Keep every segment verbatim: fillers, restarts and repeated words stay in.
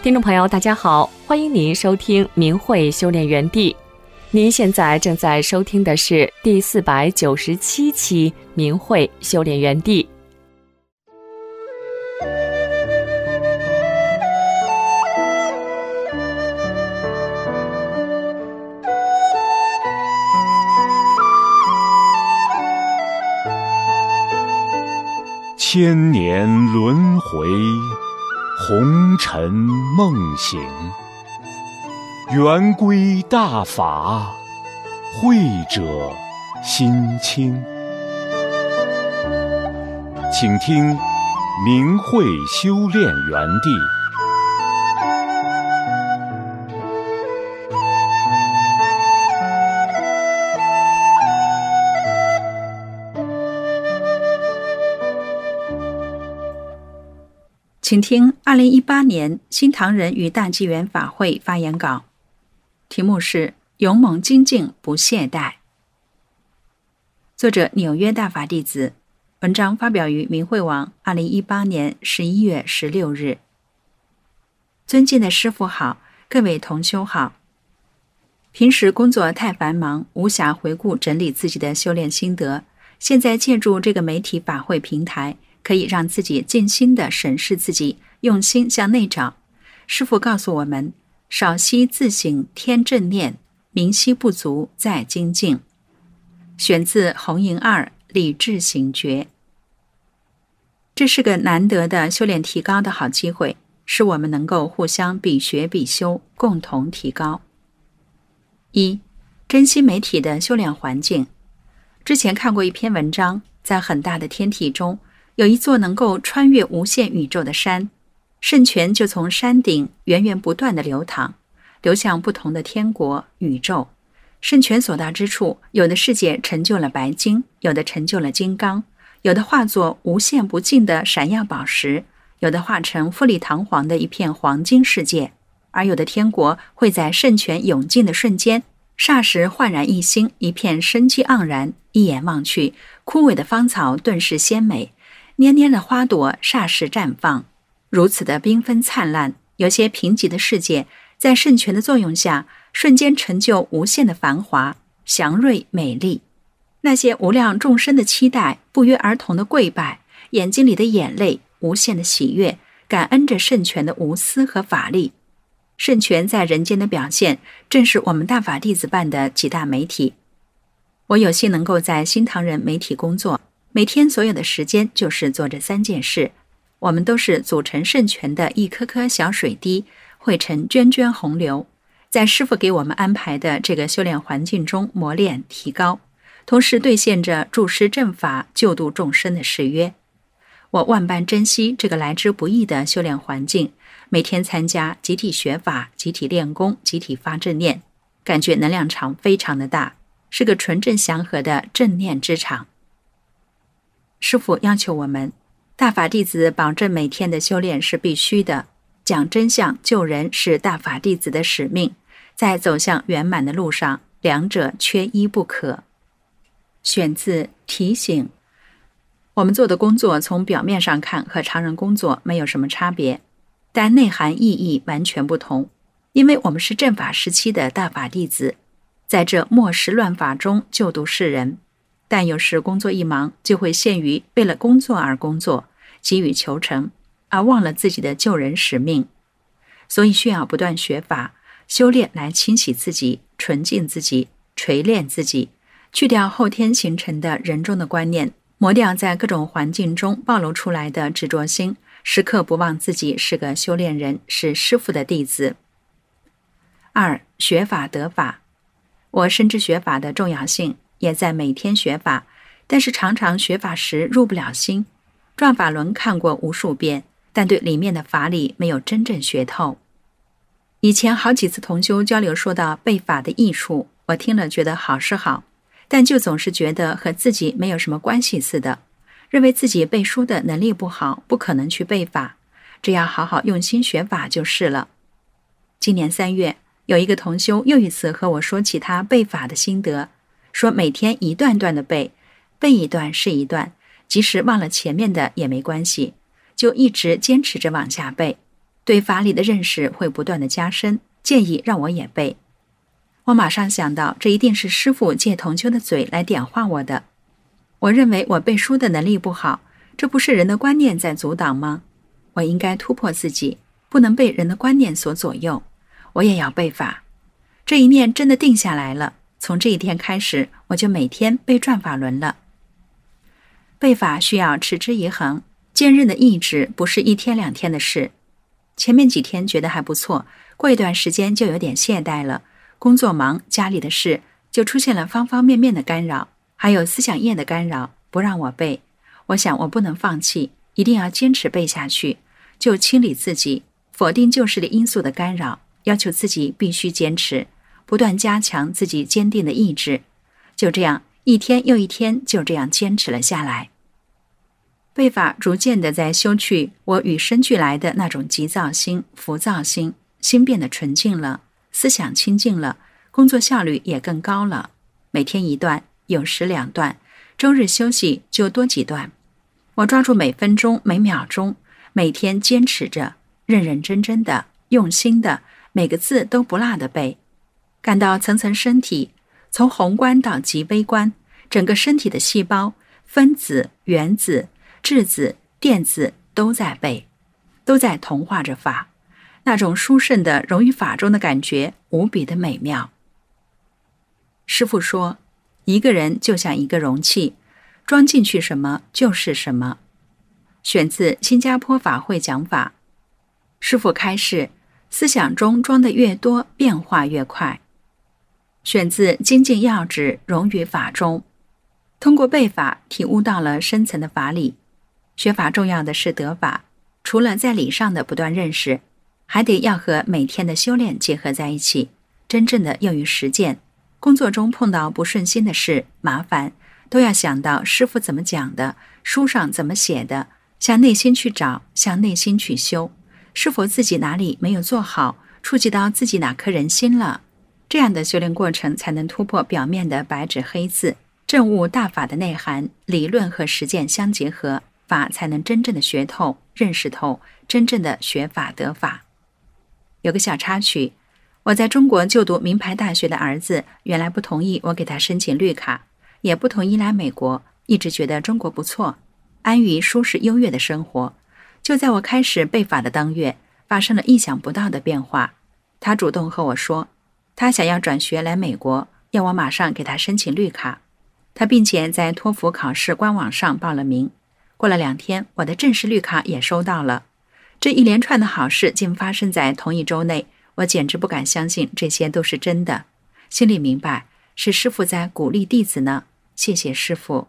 听众朋友大家好，欢迎您收听明慧修炼园地。您现在正在收听的是第四百九十七期明慧修炼园地。 千年轮回，红尘梦醒，圆规大法，慧者心清。请听明慧修炼园地。 请听二零一八年新唐人与大纪元法会发言稿，题目是勇猛精进不懈怠。作者纽约大法弟子，文章发表于明慧网二零一八年十一月十六日。尊敬的师父好，各位同修好。平时工作太繁忙，无暇回顾整理自己的修炼心得，现在借助这个媒体法会平台，可以让自己静心地审视自己，用心向内找。师父告诉我们，少息自省添正念，明晰不足再精进。选自红银二理智醒觉。这是个难得的修炼提高的好机会，使我们能够互相比学比修，共同提高。一、珍惜媒体的修炼环境。之前看过一篇文章，在很大的天体中，有一座能够穿越无限宇宙的山，圣泉就从山顶源源不断地流淌，流向不同的天国、宇宙。圣泉所到之处，有的世界成就了白金，有的成就了金刚，有的化作无限不尽的闪耀宝石，有的化成富丽堂皇的一片黄金世界，而有的天国会在圣泉涌进的瞬间，霎时焕然一新，一片生机盎然，一眼望去，枯萎的芳草顿时鲜美，蔫蔫的花朵霎时绽放，如此的缤纷灿烂。有些贫瘠的世界在圣泉的作用下，瞬间成就无限的繁华、祥瑞、美丽。那些无量众生的期待，不约而同的跪拜，眼睛里的眼泪，无限的喜悦，感恩着圣泉的无私和法力。圣泉在人间的表现，正是我们大法弟子办的几大媒体。我有幸能够在新唐人媒体工作，每天所有的时间就是做这三件事。我们都是组成圣泉的一颗颗小水滴，汇成涓涓洪流，在师父给我们安排的这个修炼环境中磨练提高，同时兑现着助师正法、救度众生的誓约。我万般珍惜这个来之不易的修炼环境，每天参加集体学法、集体练功、集体发正念，感觉能量场非常的大，是个纯正祥和的正念之场。师父要求我们大法弟子保证每天的修炼是必须的，讲真相救人是大法弟子的使命，在走向圆满的路上，两者缺一不可。选自提醒。我们做的工作从表面上看和常人工作没有什么差别，但内涵意义完全不同，因为我们是正法时期的大法弟子，在这末时乱法中救度世人，但有时工作一忙，就会陷于为了工作而工作，急于求成，而忘了自己的救人使命。所以需要不断学法、修炼来清洗自己、纯净自己、锤炼自己，去掉后天形成的人中的观念，磨掉在各种环境中暴露出来的执着心，时刻不忘自己是个修炼人，是师父的弟子。二、学法得法。我深知学法的重要性，也在每天学法，但是常常学法时入不了心。转法轮看过无数遍，但对里面的法理没有真正学透。以前好几次同修交流说到背法的益处，我听了觉得好是好，但就总是觉得和自己没有什么关系似的，认为自己背书的能力不好，不可能去背法，只要好好用心学法就是了。今年三月，有一个同修又一次和我说起他背法的心得，说每天一段段的背，背一段是一段，即使忘了前面的也没关系，就一直坚持着往下背。 对法理的认识会不断的加深，建议让我也背。我马上想到，这一定是师父借同修的嘴来点化我的。我认为我背书的能力不好，这不是人的观念在阻挡吗？我应该突破自己，不能被人的观念所左右。我也要背法。这一念真的定下来了，从这一天开始，我就每天背转法轮了。背法需要持之以恒，坚韧的意志不是一天两天的事。前面几天觉得还不错，过一段时间就有点懈怠了。工作忙，家里的事，就出现了方方面面的干扰，还有思想业的干扰，不让我背。我想我不能放弃，一定要坚持背下去，就清理自己，否定旧时的因素的干扰，要求自己必须坚持，不断加强自己坚定的意志。就这样，一天又一天，就这样坚持了下来。背法逐渐地在修去我与生俱来的那种急躁心、浮躁心，心变得纯净了，思想清净了，工作效率也更高了。每天一段，有时两段，周日休息就多几段。我抓住每分钟每秒钟，每天坚持着，认认真真的，用心的，每个字都不落的背。感到层层身体，从宏观到极微观，整个身体的细胞、分子、原子、质子、电子都在背，都在同化着法。那种殊胜的融于法中的感觉无比的美妙。师父说，一个人就像一个容器，装进去什么就是什么。选自新加坡法会讲法。师父开示，思想中装的越多，变化越快。选自精进要旨，融于法中。通过背法体悟到了深层的法理。学法重要的是得法，除了在理上的不断认识，还得要和每天的修炼结合在一起，真正的用于实践。工作中碰到不顺心的事、麻烦，都要想到师父怎么讲的，书上怎么写的，向内心去找，向内心去修，是否自己哪里没有做好，触及到自己哪颗人心了。这样的修炼过程才能突破表面的白纸黑字，证悟大法的内涵，理论和实践相结合，法才能真正的学透、认识透，真正的学法得法。有个小插曲，我在中国就读名牌大学的儿子，原来不同意我给他申请绿卡，也不同意来美国，一直觉得中国不错，安于舒适优越的生活。就在我开始背法的当月，发生了意想不到的变化。他主动和我说，他想要转学来美国，要我马上给他申请绿卡。他并且在托福考试官网上报了名。过了两天，我的正式绿卡也收到了。这一连串的好事竟发生在同一周内，我简直不敢相信这些都是真的。心里明白，是师父在鼓励弟子呢。谢谢师父。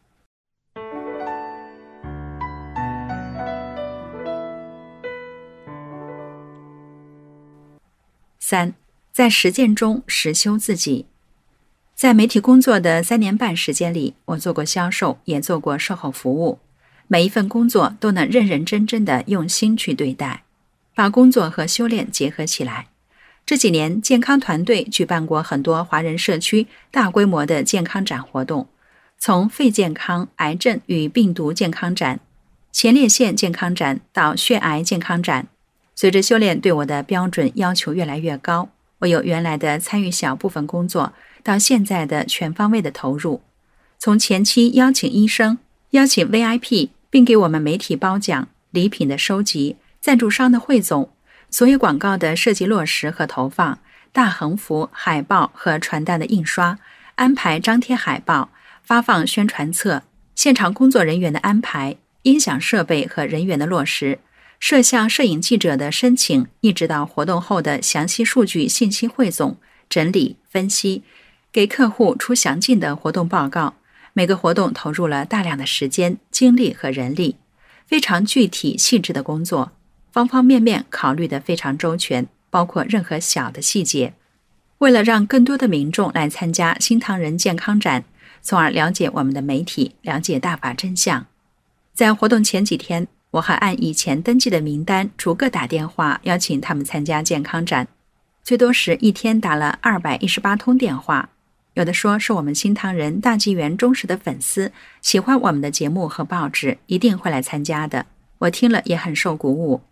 三，在实践中实修自己。在媒体工作的三年半时间里，我做过销售，也做过售后服务。每一份工作都能认认真真的用心去对待，把工作和修炼结合起来。这几年，健康团队举办过很多华人社区大规模的健康展活动，从肺健康、癌症与病毒健康展、前列腺健康展到血癌健康展。随着修炼对我的标准要求越来越高，我由原来的参与小部分工作，到现在的全方位的投入。从前期邀请医生、邀请 V I P， 并给我们媒体褒奖、礼品的收集、赞助商的汇总、所有广告的设计落实和投放、大横幅、海报和传单的印刷、安排张贴海报、发放宣传册、现场工作人员的安排、音响设备和人员的落实、摄像摄影记者的申请，一直到活动后的详细数据信息汇总、整理、分析，给客户出详尽的活动报告。每个活动投入了大量的时间、精力和人力，非常具体细致的工作，方方面面考虑得非常周全，包括任何小的细节。为了让更多的民众来参加新唐人健康展，从而了解我们的媒体，了解大法真相。在活动前几天，我还按以前登记的名单逐个打电话邀请他们参加健康展，最多时一天打了二百一十八通电话。有的说是我们新唐人大纪元忠实的粉丝，喜欢我们的节目和报纸，一定会来参加的。我听了也很受鼓舞。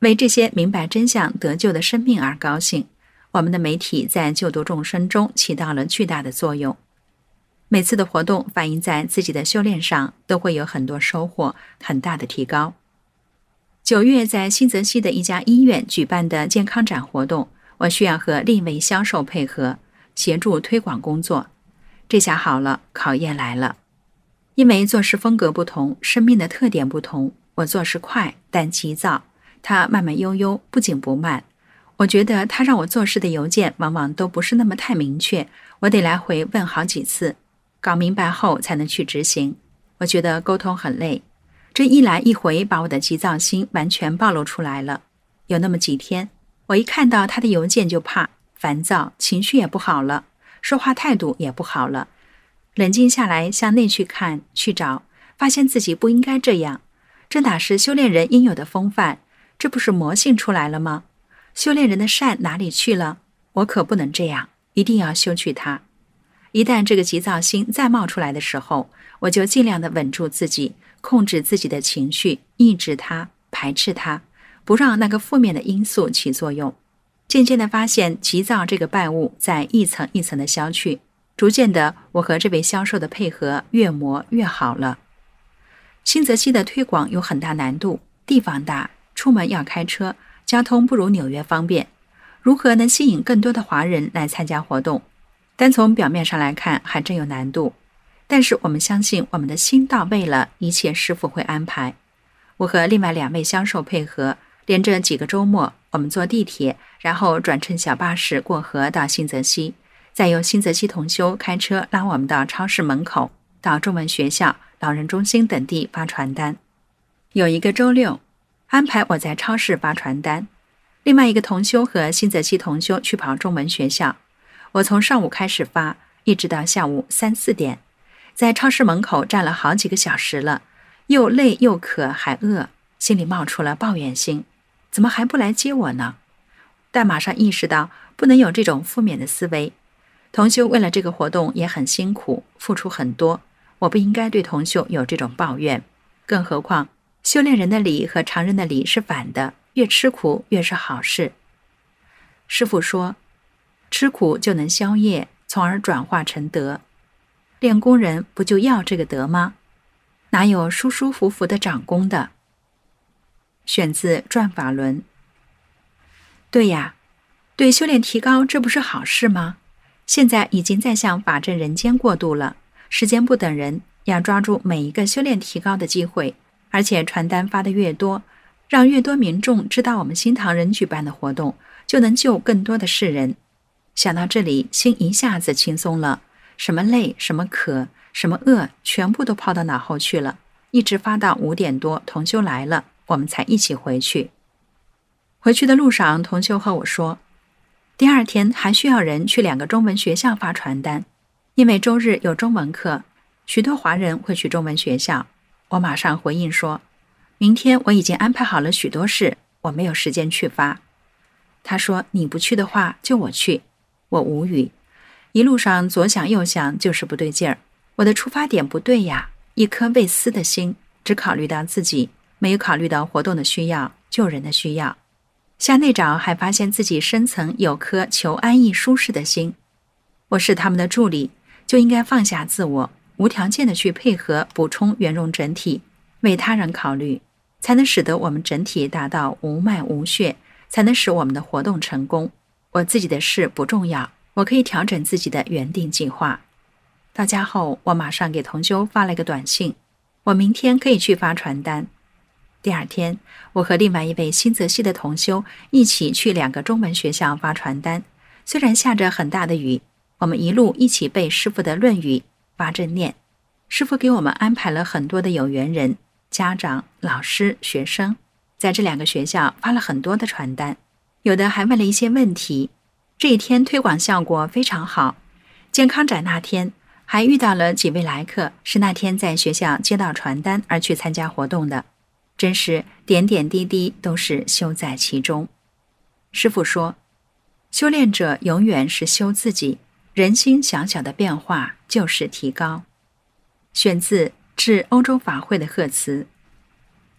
为这些明白真相得救的生命而高兴。我们的媒体在救度众生中起到了巨大的作用。每次的活动反映在自己的修炼上，都会有很多收获，很大的提高。九月在新泽西的一家医院举办的健康展活动，我需要和另一位销售配合，协助推广工作。这下好了，考验来了。因为做事风格不同，生命的特点不同，我做事快但急躁，他慢慢悠悠，不紧不慢。我觉得他让我做事的邮件往往都不是那么太明确，我得来回问好几次，搞明白后才能去执行。我觉得沟通很累，这一来一回把我的急躁心完全暴露出来了。有那么几天，我一看到他的邮件就怕，烦躁，情绪也不好了，说话态度也不好了。冷静下来，向内去看，去找，发现自己不应该这样。这哪是修炼人应有的风范？这不是魔性出来了吗？修炼人的善哪里去了？我可不能这样，一定要修去它。一旦这个急躁心再冒出来的时候，我就尽量的稳住自己，控制自己的情绪，抑制它，排斥它，不让那个负面的因素起作用。渐渐的发现急躁这个败物在一层一层的消去，逐渐的我和这位销售的配合越磨越好了。新泽西的推广有很大难度，地方大，出门要开车，交通不如纽约方便，如何能吸引更多的华人来参加活动？单从表面上来看还真有难度，但是我们相信我们的心到位了，一切师父会安排。我和另外两位销售配合，连着几个周末，我们坐地铁，然后转乘小巴士过河到新泽西，再由新泽西同修开车拉我们到超市门口，到中文学校、老人中心等地发传单。有一个周六，安排我在超市发传单，另外一个同修和新泽西同修去跑中文学校。我从上午开始发，一直到下午三四点，在超市门口站了好几个小时了，又累又渴还饿，心里冒出了抱怨心，怎么还不来接我呢？但马上意识到不能有这种负面的思维。同修为了这个活动也很辛苦，付出很多，我不应该对同修有这种抱怨。更何况修炼人的理和常人的理是反的，越吃苦越是好事。师父说，吃苦就能消业，从而转化成德。练功人不就要这个德吗？哪有舒舒服服的长功的？选自《转法轮》。对呀，对修炼提高，这不是好事吗？现在已经在向法正人间过渡了，时间不等人，要抓住每一个修炼提高的机会，而且传单发得越多，让越多民众知道我们新唐人举办的活动，就能救更多的世人。想到这里，心一下子轻松了，什么累，什么渴，什么饿，全部都抛到脑后去了，一直发到五点多，同修来了，我们才一起回去。回去的路上，同修和我说，第二天还需要人去两个中文学校发传单，因为周日有中文课，许多华人会去中文学校。我马上回应说，明天我已经安排好了许多事，我没有时间去发。他说，你不去的话就我去。我无语，一路上左想右想，就是不对劲儿。我的出发点不对呀，一颗为私的心，只考虑到自己，没有考虑到活动的需要、救人的需要。向内找，还发现自己深层有颗求安逸舒适的心。我是他们的助理，就应该放下自我，无条件的去配合补充圆融整体，为他人考虑，才能使得我们整体达到无脉无血，才能使我们的活动成功。我自己的事不重要，我可以调整自己的原定计划。到家后，我马上给同修发了一个短信，我明天可以去发传单。第二天，我和另外一位新泽西的同修一起去两个中文学校发传单，虽然下着很大的雨，我们一路一起背师父的论语，发正念。师父给我们安排了很多的有缘人，家长、老师、学生，在这两个学校发了很多的传单，有的还问了一些问题。这一天推广效果非常好。健康展那天还遇到了几位来客，是那天在学校接到传单而去参加活动的，真是点点滴滴都是修在其中。师父说，修炼者永远是修自己，人心小小的变化就是提高。选自致欧洲法会的贺词。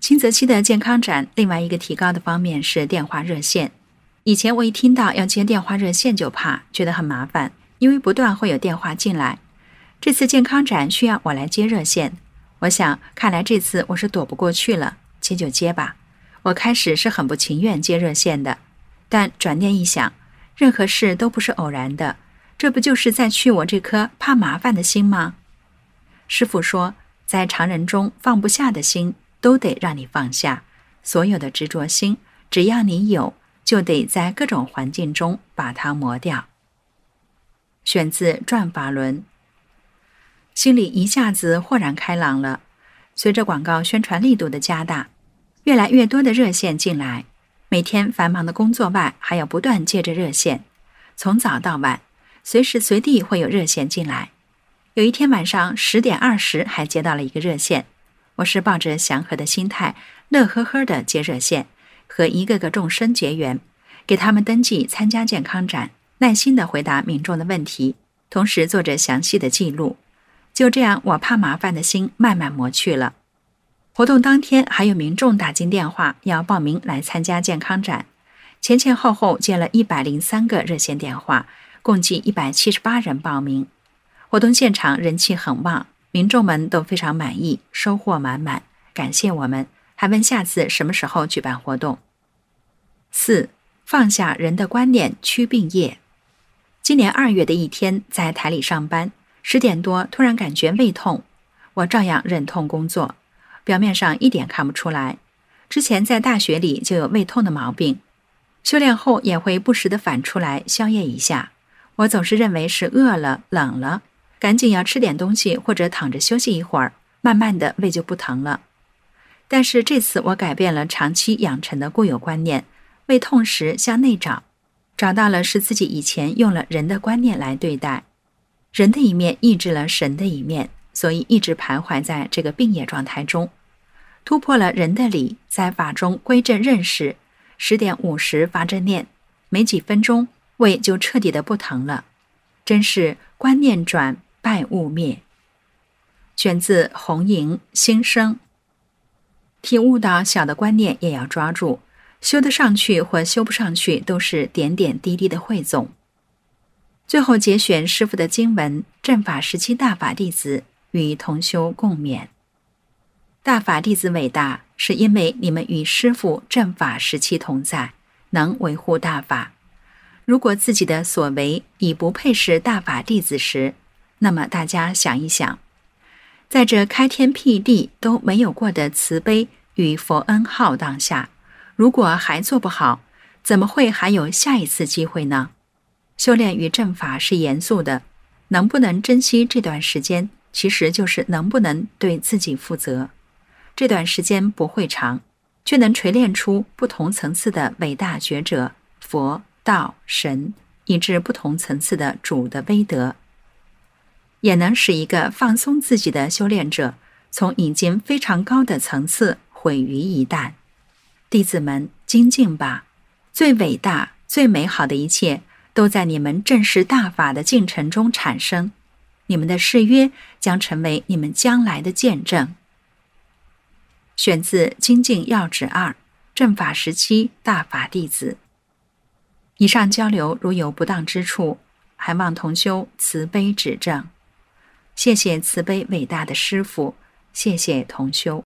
新泽西的健康展另外一个提高的方面是电话热线。以前我一听到要接电话热线就怕，觉得很麻烦，因为不断会有电话进来。这次健康展需要我来接热线，我想看来这次我是躲不过去了，接就接吧。我开始是很不情愿接热线的，但转念一想，任何事都不是偶然的，这不就是在去我这颗怕麻烦的心吗？师父说，在常人中放不下的心都得让你放下，所有的执着心只要你有，就得在各种环境中把它磨掉。选自《转法轮》。心里一下子豁然开朗了。随着广告宣传力度的加大，越来越多的热线进来，每天繁忙的工作外还要不断接着热线，从早到晚随时随地会有热线进来。有一天晚上十点二十还接到了一个热线，我是抱着祥和的心态，乐呵呵地接热线，和一个个众生结缘，给他们登记参加健康展，耐心地回答民众的问题，同时做着详细的记录。就这样，我怕麻烦的心慢慢磨去了。活动当天还有民众打进电话要报名来参加健康展，前前后后接了一百零三个热线电话，共计一百七十八人报名。活动现场人气很旺，民众们都非常满意，收获满满，感谢我们，还问下次什么时候举办活动。四、放下人的观念，驱病业。今年二月的一天，在台里上班，十点多突然感觉胃痛，我照样忍痛工作，表面上一点看不出来。之前在大学里就有胃痛的毛病，修炼后也会不时地反出来消夜一下。我总是认为是饿了、冷了，赶紧要吃点东西或者躺着休息一会儿，慢慢的胃就不疼了。但是这次我改变了长期养成的固有观念，胃痛时向内找，找到了是自己以前用了人的观念来对待，人的一面抑制了神的一面，所以一直徘徊在这个病业状态中。突破了人的理，在法中归正认识，十点五十发正念，没几分钟胃就彻底的不疼了。真是观念转，败物灭。选自红莹心声。体悟到小的观念也要抓住，修得上去或修不上去都是点点滴滴的汇总。最后节选师父的经文，正法时期大法弟子与同修共勉。大法弟子伟大，是因为你们与师父正法时期同在，能维护大法。如果自己的所为已不配是大法弟子时，那么大家想一想，在这开天辟地都没有过的慈悲与佛恩浩荡下，如果还做不好，怎么会还有下一次机会呢？修炼与正法是严肃的，能不能珍惜这段时间，其实就是能不能对自己负责。这段时间不会长，却能锤炼出不同层次的伟大觉者，佛、道、神，以至不同层次的主的威德，也能使一个放松自己的修炼者，从已经非常高的层次毁于一旦。弟子们，精进吧！最伟大、最美好的一切，都在你们正视大法的进程中产生。你们的誓约将成为你们将来的见证。选自《精进要旨二》，正法时期大法弟子。以上交流如有不当之处，还望同修慈悲指正。谢谢慈悲伟大的师父，谢谢同修。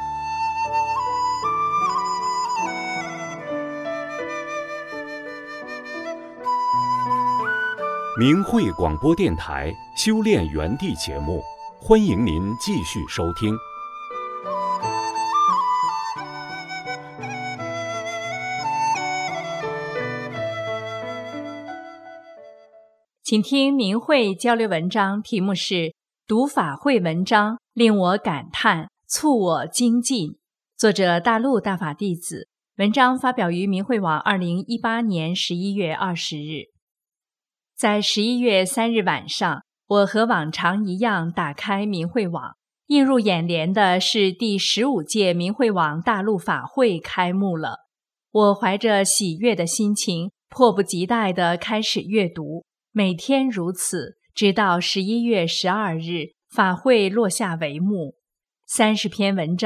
明慧广播电台修炼园地节目，欢迎您继续收听。 请听明慧交流文章，题目是读法会文章令我感叹，促我精进。作者大陆大法弟子，文章发表于明慧网二零一八年十一月二十日。在十一月三日晚上，我和往常一样打开明慧网，映入眼帘的是第十五届明慧网大陆法会开幕了。我怀着喜悦的心情，迫不及待地开始阅读，每天如此，直到十一月十二日法会落下帷幕。三十篇文章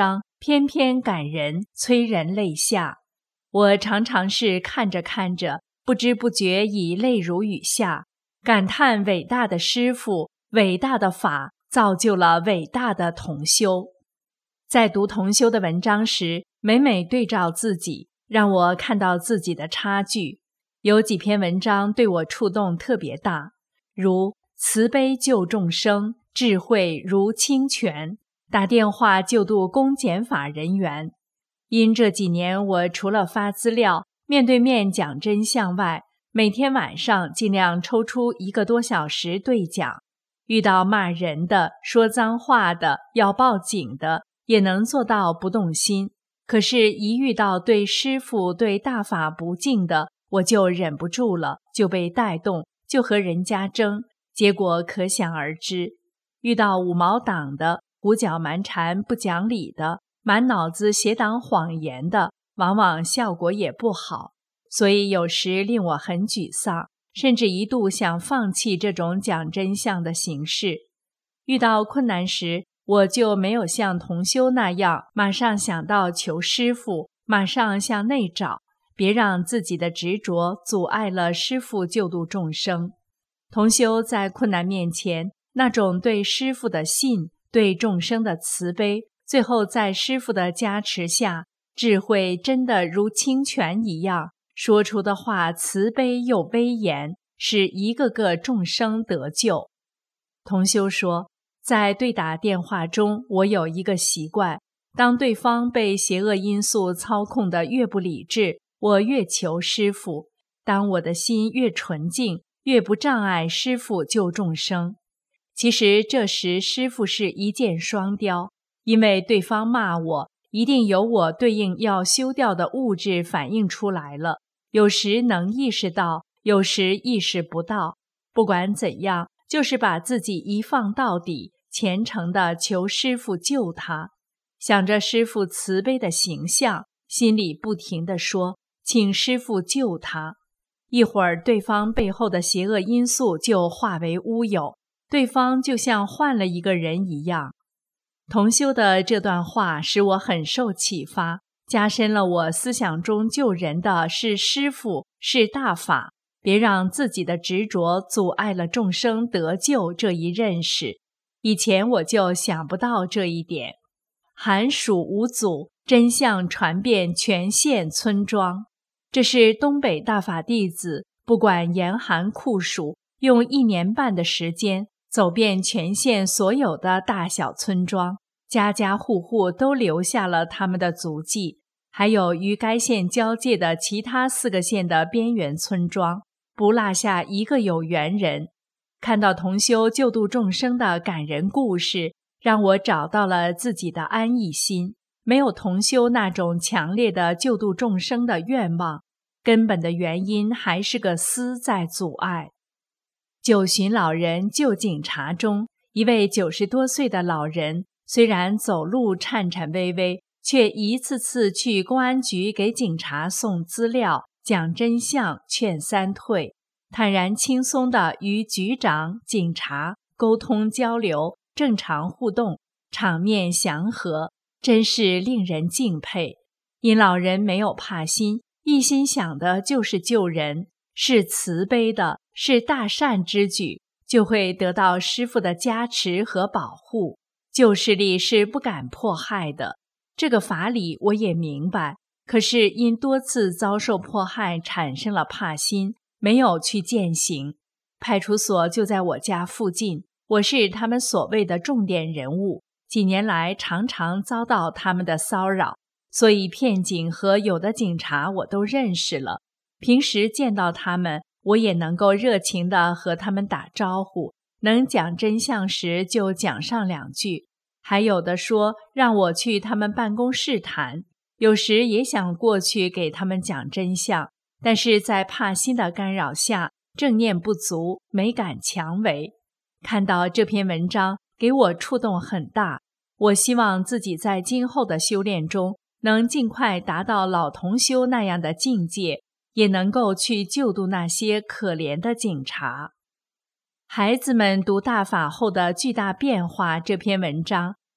偏偏感人，催人泪下。我常常是看着看着，不知不觉已泪如雨下，感叹伟大的师父，伟大的法造就了伟大的同修。在读同修的文章时，每每对照自己，让我看到自己的差距。有几篇文章对我触动特别大，如慈悲救众生，智慧如清泉，打电话救度公检法人员。因这几年我除了发资料、面对面讲真相外，每天晚上尽量抽出一个多小时对讲。遇到骂人的、说脏话的、要报警的，也能做到不动心。可是一遇到对师父、对大法不敬的，我就忍不住了，就被带动，就和人家争，结果可想而知。遇到五毛党的、胡搅蛮缠、不讲理的、满脑子邪党谎言的，往往效果也不好，所以有时令我很沮丧，甚至一度想放弃这种讲真相的形式。遇到困难时，我就没有像同修那样马上想到求师父，马上向内找，别让自己的执着阻碍了师父救度众生。同修在困难面前，那种对师父的信，对众生的慈悲，最后在师父的加持下，智慧真的如清泉一样，说出的话慈悲又威严，使一个个众生得救。同修说，在对打电话中，我有一个习惯，当对方被邪恶因素操控得越不理智，我越求师父；当我的心越纯净，越不障碍师父救众生。其实这时师父是一箭双雕，因为对方骂我，一定有我对应要修掉的物质反映出来了，有时能意识到，有时意识不到。不管怎样，就是把自己一放到底，虔诚地求师父救他，想着师父慈悲的形象，心里不停地说，请师父救他。一会儿对方背后的邪恶因素就化为乌有，对方就像换了一个人一样。同修的这段话使我很受启发，加深了我思想中救人的是师父，是大法，别让自己的执着阻碍了众生得救这一认识。以前我就想不到这一点。寒暑无阻，真相传遍全县村庄。这是东北大法弟子不管严寒酷暑，用一年半的时间走遍全县所有的大小村庄，家家户户都留下了他们的足迹，还有与该县交界的其他四个县的边缘村庄，不落下一个有缘人。看到同修救度众生的感人故事，让我找到了自己的安逸心，没有同修那种强烈的救度众生的愿望，根本的原因还是个私在阻碍。九旬老人救警察中，一位九十多岁的老人，虽然走路颤颤巍巍，却一次次去公安局给警察送资料，讲真相，劝三退，坦然轻松地与局长、警察沟通交流，正常互动，场面祥和，真是令人敬佩。因老人没有怕心，一心想的就是救人，是慈悲的，是大善之举，就会得到师父的加持和保护。旧势力是不敢迫害的，这个法理我也明白，可是因多次遭受迫害，产生了怕心，没有去践行。派出所就在我家附近，我是他们所谓的重点人物，几年来常常遭到他们的骚扰，所以片警和有的警察我都认识了。平时见到他们，我也能够热情地和他们打招呼，能讲真相时就讲上两句，还有的说让我去他们办公室谈，有时也想过去给他们讲真相，但是在怕心的干扰下，正念不足，没敢强为。看到这篇文章，给我触动很大。我希望自己在今后的修炼中，能尽快达到老同修那样的境界，也能够去救度那些可怜的警察。孩子们读大法后的巨大变化这篇文章，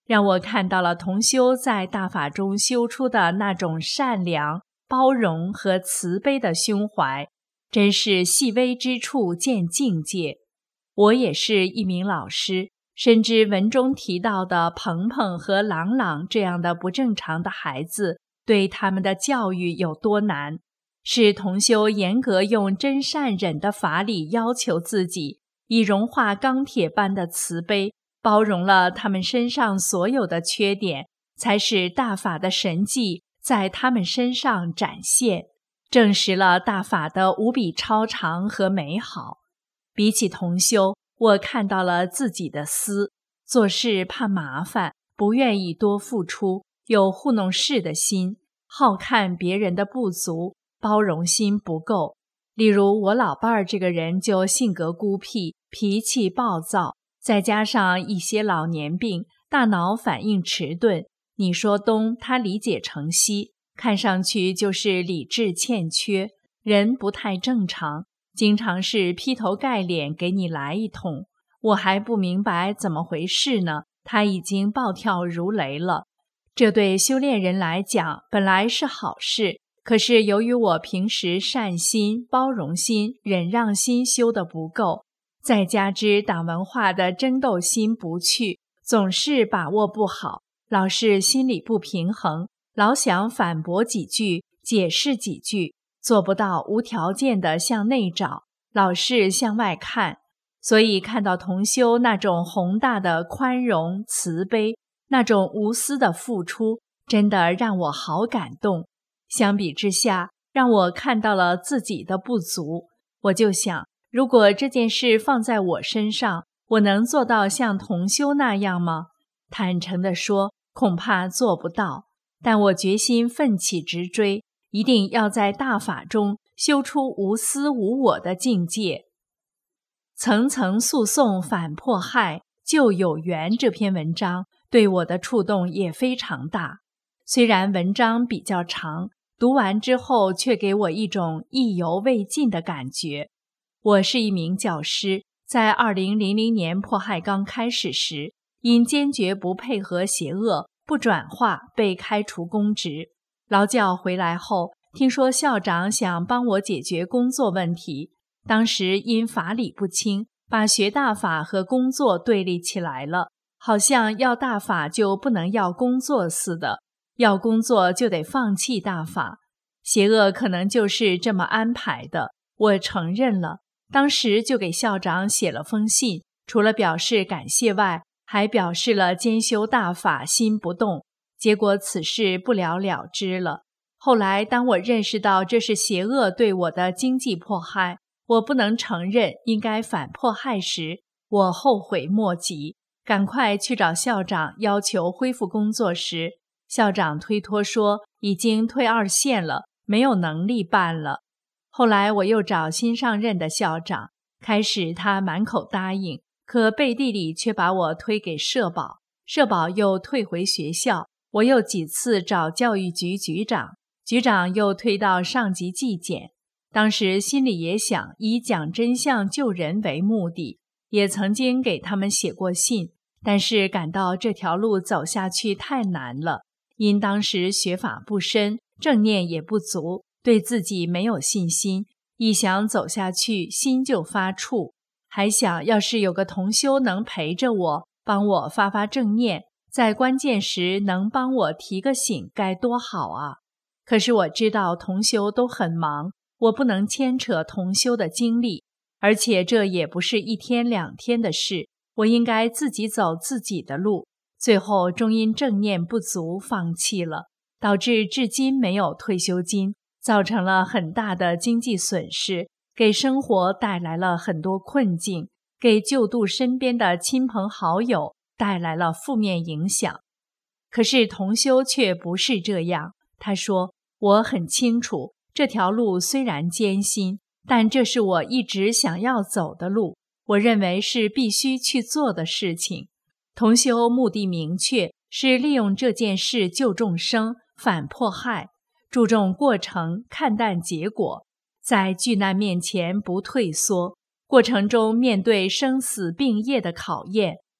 让我看到了同修在大法中修出的那种善良、包容和慈悲的胸怀，真是细微之处见境界。我也是一名老师，深知文中提到的鹏鹏和朗朗这样的不正常的孩子，对他们的教育有多难。是同修严格用真善忍的法理要求自己，以融化钢铁般的慈悲，包容了他们身上所有的缺点，才使大法的神迹在他们身上展现，证实了大法的无比超常和美好。比起同修，我看到了自己的私，做事怕麻烦，不愿意多付出，有糊弄事的心，好看别人的不足，包容心不够。例如我老伴儿这个人就性格孤僻，脾气暴躁，再加上一些老年病，大脑反应迟钝，你说东他理解成西，看上去就是理智欠缺，人不太正常，经常是劈头盖脸给你来一通。我还不明白怎么回事呢，他已经暴跳如雷了。这对修炼人来讲本来是好事，可是由于我平时善心、包容心、忍让心修得不够，再加之党文化的争斗心不去，总是把握不好，老是心里不平衡，老想反驳几句，解释几句，做不到无条件地向内找，老是向外看。所以看到同修那种宏大的宽容、慈悲，那种无私的付出，真的让我好感动。相比之下，让我看到了自己的不足。我就想，如果这件事放在我身上，我能做到像同修那样吗？坦诚地说，恐怕做不到。但我决心奋起直追，一定要在大法中修出无私无我的境界。层层诉讼反迫害，救有缘这篇文章对我的触动也非常大。虽然文章比较长，读完之后却给我一种意犹未尽的感觉。我是一名教师，在二零零零年迫害刚开始时，因坚决不配合邪恶，不转化被开除公职。劳教回来后，听说校长想帮我解决工作问题，当时因法理不清，把学大法和工作对立起来了，好像要大法就不能要工作似的，要工作就得放弃大法。邪恶可能就是这么安排的，我承认了。当时就给校长写了封信，除了表示感谢外，还表示了兼修大法心不动。结果此事不了了之了。后来当我认识到这是邪恶对我的经济迫害，我不能承认，应该反迫害时，我后悔莫及，赶快去找校长要求恢复工作时，校长推脱说已经退二线了，没有能力办了。后来我又找新上任的校长，开始他满口答应，可背地里却把我推给社保，社保又退回学校，我又几次找教育局局长，局长又推到上级纪检。当时心里也想以讲真相救人为目的，也曾经给他们写过信，但是感到这条路走下去太难了，因当时学法不深，正念也不足，对自己没有信心，一想走下去心就发怵，还想要是有个同修能陪着我，帮我发发正念，在关键时能帮我提个醒该多好啊！可是我知道同修都很忙，我不能牵扯同修的精力，而且这也不是一天两天的事，我应该自己走自己的路。最后终因正念不足放弃了，导致至今没有退休金，造成了很大的经济损失，给生活带来了很多困境，给救度身边的亲朋好友带来了负面影响。可是同修却不是这样，他说，我很清楚，这条路虽然艰辛，但这是我一直想要走的路，我认为是必须去做的事情。同修目的明确，是利用这件事救众生，反迫害，注重过程，看淡结果，在巨难面前不退缩，过程中面对生死病业的考验，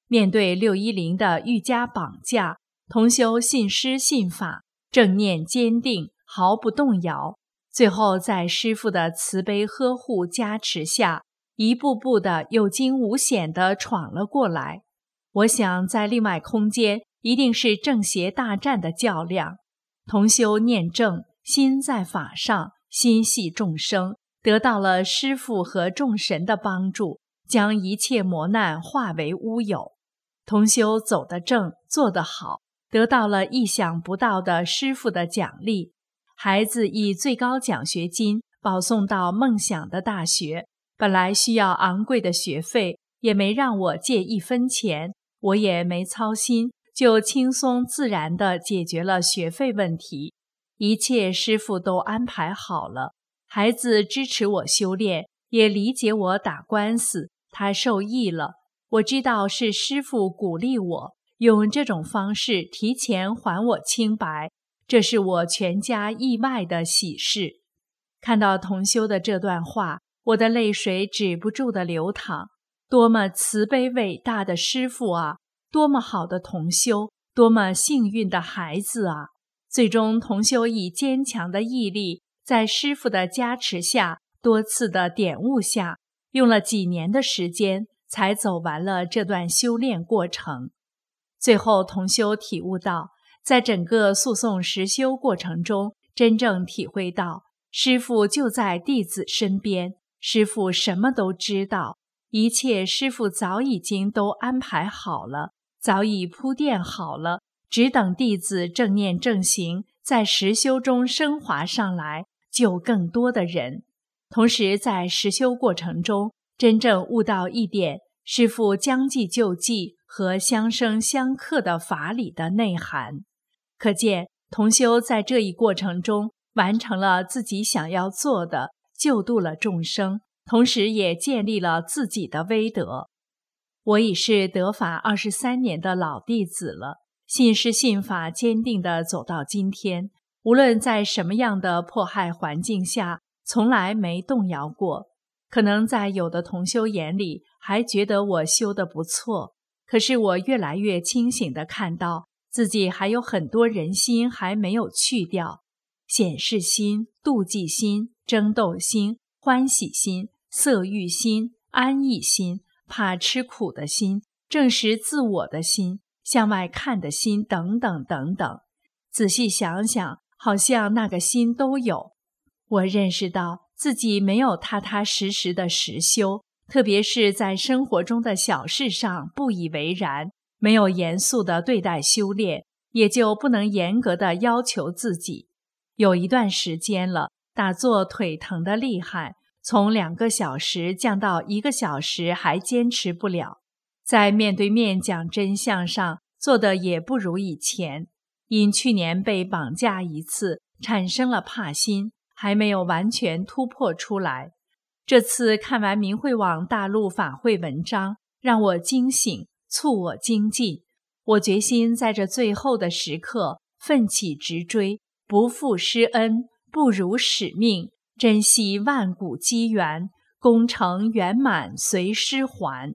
面对六一零的愈加绑架，同修信师信法，正念坚定，毫不动摇。最后在师父的慈悲呵护加持下，一步步的有惊无险地闯了过来。我想在另外空间一定是正邪大战的较量。同修念正，心在法上，心系众生，得到了师父和众神的帮助，将一切磨难化为乌有。同修走得正，做得好，得到了意想不到的师父的奖励。孩子以最高奖学金保送到梦想的大学，本来需要昂贵的学费，也没让我借一分钱，我也没操心，就轻松自然地解决了学费问题。一切师父都安排好了，孩子支持我修炼，也理解我打官司，他受益了。我知道是师父鼓励我，用这种方式提前还我清白，这是我全家意外的喜事。看到同修的这段话，我的泪水止不住地流淌。多么慈悲伟大的师父啊，多么好的同修，多么幸运的孩子啊！最终同修以坚强的毅力，在师父的加持下，多次的点悟下，用了几年的时间，才走完了这段修炼过程。最后同修体悟到，在整个诉讼实修过程中，真正体会到师父就在弟子身边，师父什么都知道，一切师父早已经都安排好了，早已铺垫好了，只等弟子正念正行，在实修中升华上来，救更多的人。同时在实修过程中，真正悟到一点，师父将计就计和相生相克的法理的内涵。可见同修在这一过程中完成了自己想要做的，救度了众生，同时也建立了自己的威德。我已是得法二十三年的老弟子了，信师信法坚定地走到今天，无论在什么样的迫害环境下，从来没动摇过。可能在有的同修眼里还觉得我修得不错，可是我越来越清醒地看到自己还有很多人心还没有去掉，显示心、妒忌心、争斗心、欢喜心、色欲心、安逸心、怕吃苦的心、证实自我的心、向外看的心等等等等。仔细想想，好像那个心都有。我认识到自己没有踏踏实实的实修，特别是在生活中的小事上不以为然，没有严肃地对待修炼，也就不能严格地要求自己。有一段时间了，打坐腿疼得厉害，从两个小时降到一个小时还坚持不了。在面对面讲真相上做得也不如以前，因去年被绑架一次，产生了怕心，还没有完全突破出来。这次看完明慧网大陆法会文章，让我惊醒，促我精进。我决心在这最后的时刻奋起直追，不负师恩，不辱使命，珍惜万古机缘，功成圆满随师还。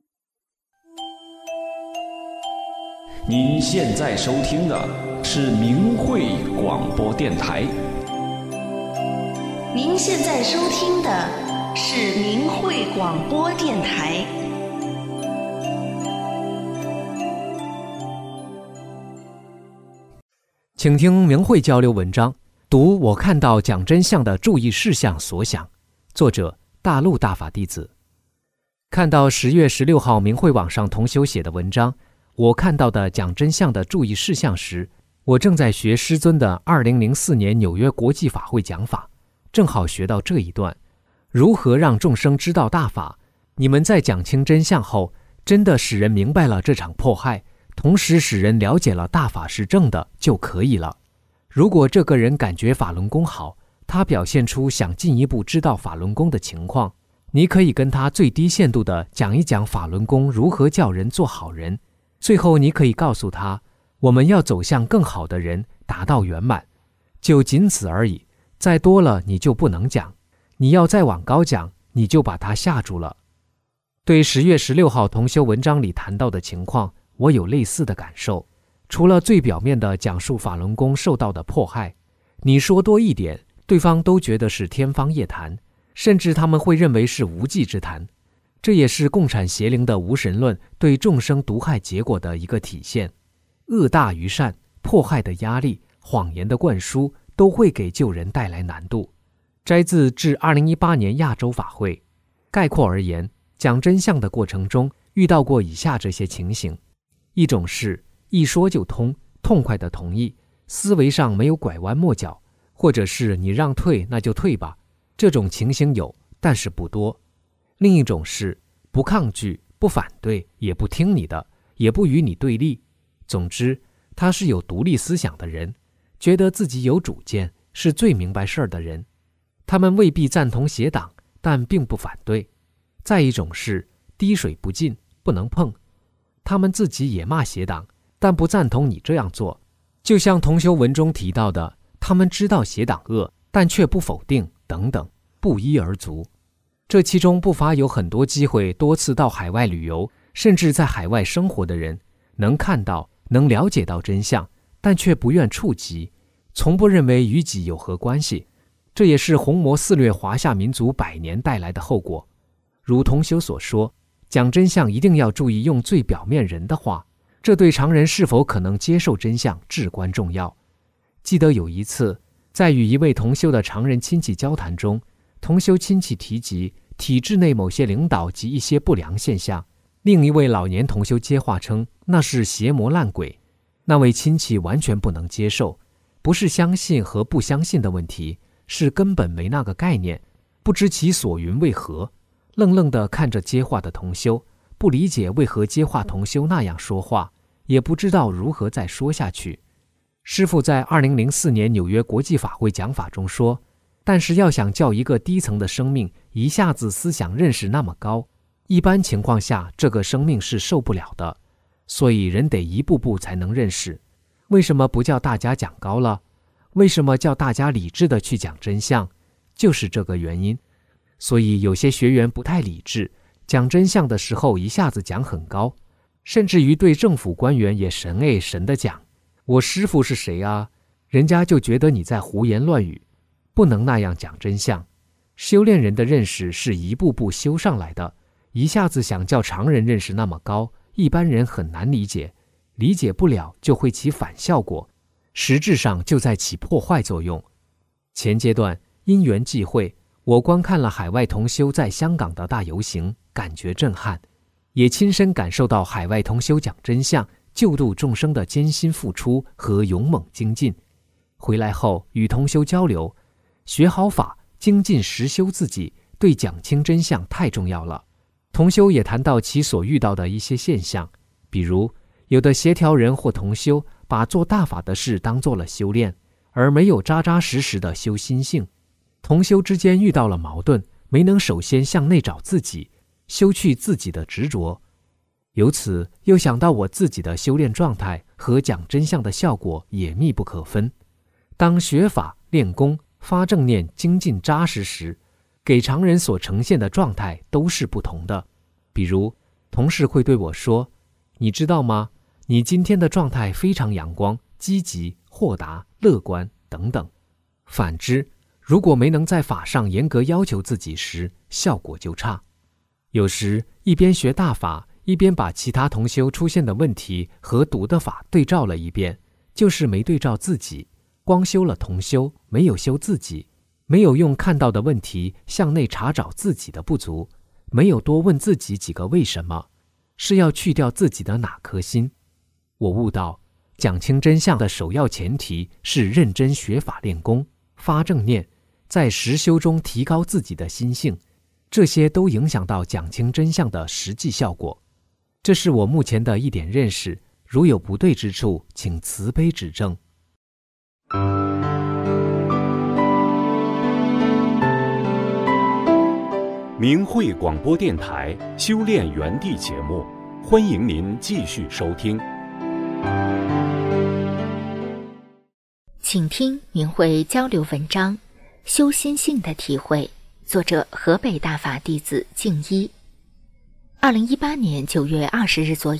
您现在收听的是明慧广播电台。 您现在收听的是明慧广播电台。 请听明慧交流文章，读我看到讲真相的注意事项所想。作者大陆大法弟子。看到十月十六号明慧网上同修写的文章，我看到的讲真相的注意事项时，我正在学师尊的二零零四年纽约国际法会讲法，正好学到这一段，如何让众生知道大法。你们在讲清真相后，真的使人明白了这场迫害，同时使人了解了大法是正的就可以了。如果这个人感觉法轮功好，他表现出想进一步知道法轮功的情况，你可以跟他最低限度地讲一讲法轮功如何叫人做好人。最后你可以告诉他，我们要走向更好的人，达到圆满，就仅此而已。再多了你就不能讲，你要再往高讲，你就把他吓住了。对十月十六号同修文章里谈到的情况， 我有类似的感受。除了最表面的讲述法轮功受到的迫害，你说多一点，对方都觉得是天方夜谭，甚至他们会认为是无稽之谈。这也是共产邪灵的无神论对众生毒害结果的一个体现。恶大于善，迫害的压力，谎言的灌输，都会给救人带来难度。摘自至二零一八年亚洲法会。概括而言，讲真相的过程中遇到过以下这些情形：一种是一说就通，痛快的同意，思维上没有拐弯抹角，或者是你让退那就退吧，这种情形有，但是不多。另一种是不抗拒，不反对，也不听你的，也不与你对立。总之，他是有独立思想的人，觉得自己有主见，是最明白事儿的人。他们未必赞同邪党，但并不反对。再一种是滴水不进，不能碰。他们自己也骂邪党，但不赞同你这样做。就像同修文中提到的，他们知道邪党恶，但却不否定，等等，不一而足。这其中不乏有很多机会多次到海外旅游，甚至在海外生活的人，能看到、能了解到真相，但却不愿触及，从不认为与己有何关系。这也是红魔肆虐华夏民族百年带来的后果。如同修所说，讲真相一定要注意用最表面人的话，这对常人是否可能接受真相至关重要。记得有一次，在与一位同修的常人亲戚交谈中，同修亲戚提及体制内某些领导及一些不良现象，另一位老年同修接话称那是邪魔烂鬼。那位亲戚完全不能接受，不是相信和不相信的问题，是根本没那个概念，不知其所云为何，愣愣地看着接话的同修，不理解为何接话同修那样说话，也不知道如何再说下去。师父在二零零四年纽约国际法会讲法中说，但是要想叫一个低层的生命一下子思想认识那么高，一般情况下这个生命是受不了的，所以人得一步步才能认识。为什么不叫大家讲高了？为什么叫大家理智的去讲真相？就是这个原因。所以有些学员不太理智，讲真相的时候一下子讲很高，甚至于对政府官员也神哎神的讲，我师父是谁啊？人家就觉得你在胡言乱语。不能那样讲真相。修炼人的认识是一步步修上来的，一下子想叫常人认识那么高，一般人很难理解，理解不了就会起反效果，实质上就在起破坏作用。前阶段因缘际会，我观看了海外同修在香港的大游行，感觉震撼，也亲身感受到海外同修讲真相、救度众生的艰辛付出和勇猛精进。回来后与同修交流，学好法，精进实修自己，对讲清真相太重要了。同修也谈到其所遇到的一些现象，比如有的协调人或同修把做大法的事当做了修炼，而没有扎扎实实的修心性。同修之间遇到了矛盾，没能首先向内找自己，修去自己的执着。由此又想到我自己的修炼状态和讲真相的效果也密不可分。当学法、练功、发正念、精进扎实时，给常人所呈现的状态都是不同的。比如同事会对我说，你知道吗？你今天的状态非常阳光、积极、豁达、乐观等等。反之，如果没能在法上严格要求自己时，效果就差。有时一边学大法，一边把其他同修出现的问题和读的法对照了一遍，就是没对照自己，光修了同修，没有修自己，没有用看到的问题向内查找自己的不足，没有多问自己几个为什么，是要去掉自己的哪颗心。我悟到，讲清真相的首要前提是认真学法练功，发正念，在实修中提高自己的心性，这些都影响到讲清真相的实际效果。这是我目前的一点认识，如有不对之处，请慈悲指正。 明慧广播电台修炼园地节目，欢迎您继续收听。 请听明慧交流文章《修心性的体会》，作者河北大法弟子静一。二零一八年九月二十日左右，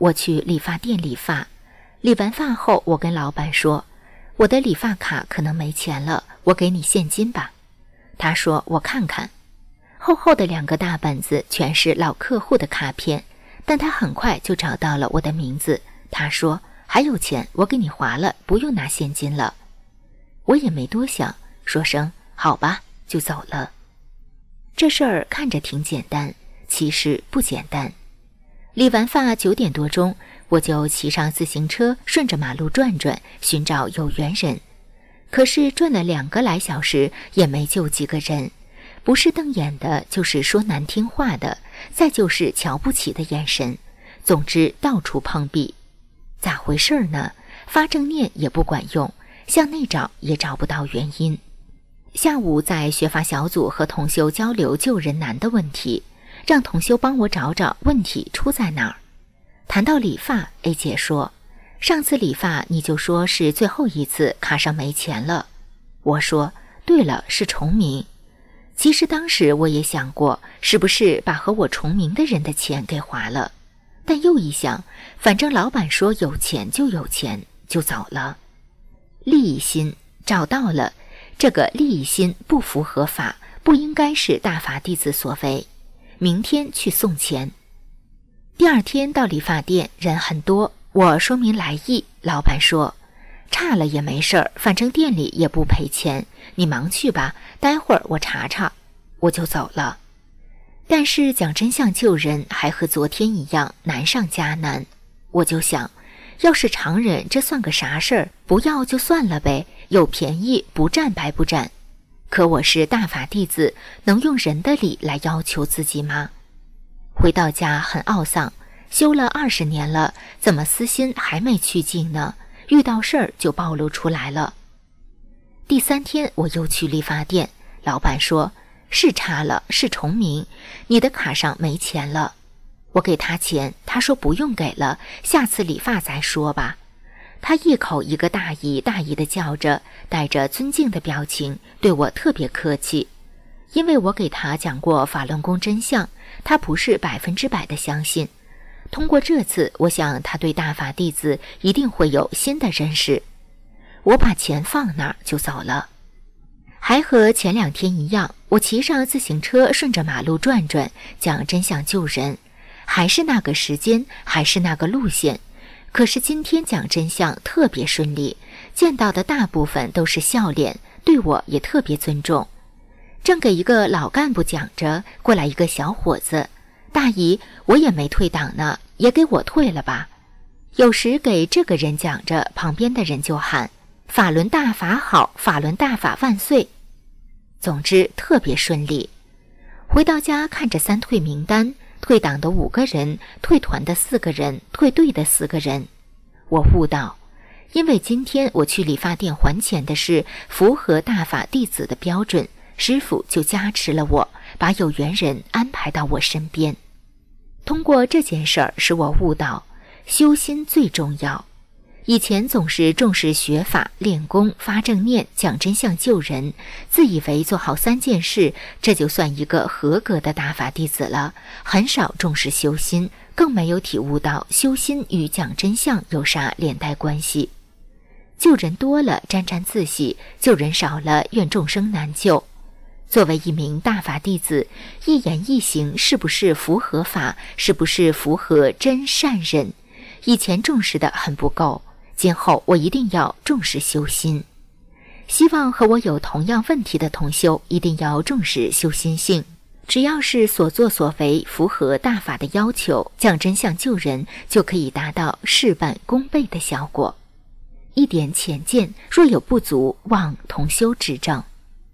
我去理发店理发，理完发后，我跟老板说，我的理发卡可能没钱了，我给你现金吧。他说我看看，厚厚的两个大本子全是老客户的卡片，但他很快就找到了我的名字。他说还有钱，我给你划了，不用拿现金了。我也没多想，说声好吧，就走了。这事儿看着挺简单，其实不简单。理完发九点多钟，我就骑上自行车顺着马路转转，寻找有缘人。可是转了两个来小时也没救几个人，不是瞪眼的，就是说难听话的，再就是瞧不起的眼神，总之到处碰壁。咋回事呢？发正念也不管用，向内找也找不到原因。下午在学法小组和同修交流救人难的问题，让同修帮我找找问题出在哪儿。谈到理发 ，A 姐说，上次理发你就说是最后一次，卡上没钱了。我说，对了，是重名。其实当时我也想过，是不是把和我重名的人的钱给划了，但又一想，反正老板说有钱就有钱，就走了。利益心找到了，这个利益心不符合法，不应该是大法弟子所为。明天去送钱。第二天到理发店，人很多，我说明来意，老板说差了也没事儿，反正店里也不赔钱，你忙去吧，待会儿我查查。我就走了。但是讲真相救人还和昨天一样难上加难。我就想，要是常人这算个啥事儿，不要就算了呗，有便宜不占白不占。可我是大法弟子，能用人的理来要求自己吗？回到家很懊丧，修了二十年了，怎么私心还没去尽呢？遇到事儿就暴露出来了。第三天我又去理发店，老板说是差了，是重名，你的卡上没钱了。我给他钱，他说不用给了，下次理发再说吧。他一口一个大姨大姨的叫着，带着尊敬的表情，对我特别客气。因为我给他讲过法轮功真相，他不是百分之百的相信。通过这次，我想他对大法弟子一定会有新的认识。我把钱放那儿就走了。还和前两天一样，我骑上自行车顺着马路转转，讲真相救人，还是那个时间，还是那个路线。可是今天讲真相特别顺利，见到的大部分都是笑脸，对我也特别尊重。正给一个老干部讲着，过来一个小伙子，大姨，我也没退档呢，也给我退了吧。有时给这个人讲着，旁边的人就喊法轮大法好，法轮大法万岁。总之特别顺利。回到家看着三退名单，退档的五个人，退团的四个人，退队的四个人。我悟到，因为今天我去理发店还钱的是符合大法弟子的标准，师父就加持了我，把有缘人安排到我身边。通过这件事儿，使我悟到修心最重要。以前总是重视学法、练功、发正念、讲真相救人，自以为做好三件事，这就算一个合格的大法弟子了，很少重视修心，更没有体悟到修心与讲真相有啥连带关系。救人多了沾沾自喜，救人少了怨众生难救。作为一名大法弟子，一言一行是不是符合法，是不是符合真善忍，以前重视的很不够，今后我一定要重视修心。希望和我有同样问题的同修一定要重视修心性，只要是所作所为符合大法的要求，讲真相救人就可以达到事半功倍的效果。一点浅见，若有不足，望同修指正。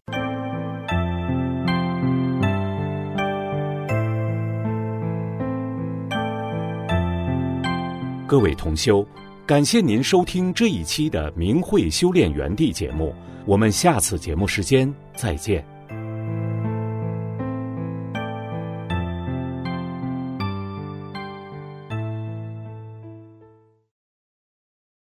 各位同修，感谢您收听这一期的明慧修炼园地节目，我们下次节目时间再见。